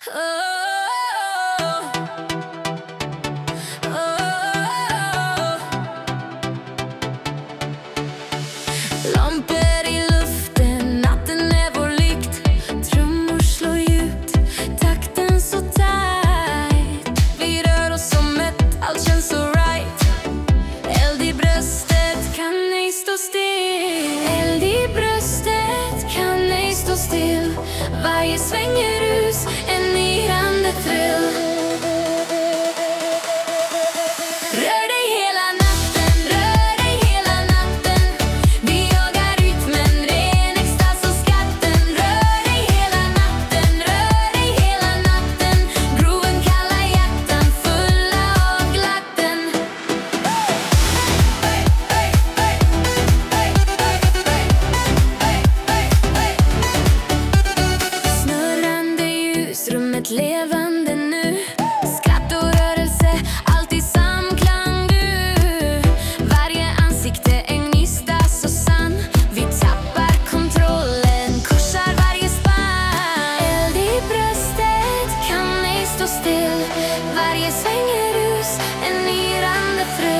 Lampor i luften, natten är vår lykt. Trummor slår djupt, takten så tight. Vi rör oss som ett, allt känns så right. Eld i bröstet, kan ej stå still. Eld i bröstet, kan ej stå still. Varje sväng är rus, en yrande thrill. Rör dig hela natten, rör dig hela natten. Vi jagar rytmen, ren extas och skatten. Rör dig hela natten, rör dig hela natten. Grooven kallar hjärtan fulla av glatten. Snurrande ljus, rummet levande nu. Skratt och rörelse, allt i samklang du. Varje ansikte en gnista så sann. Vi tappar kontrollen, korsar varje spann. Eld i bröstet, kan ej stå still. Varje sväng är rus, en yrande thrill.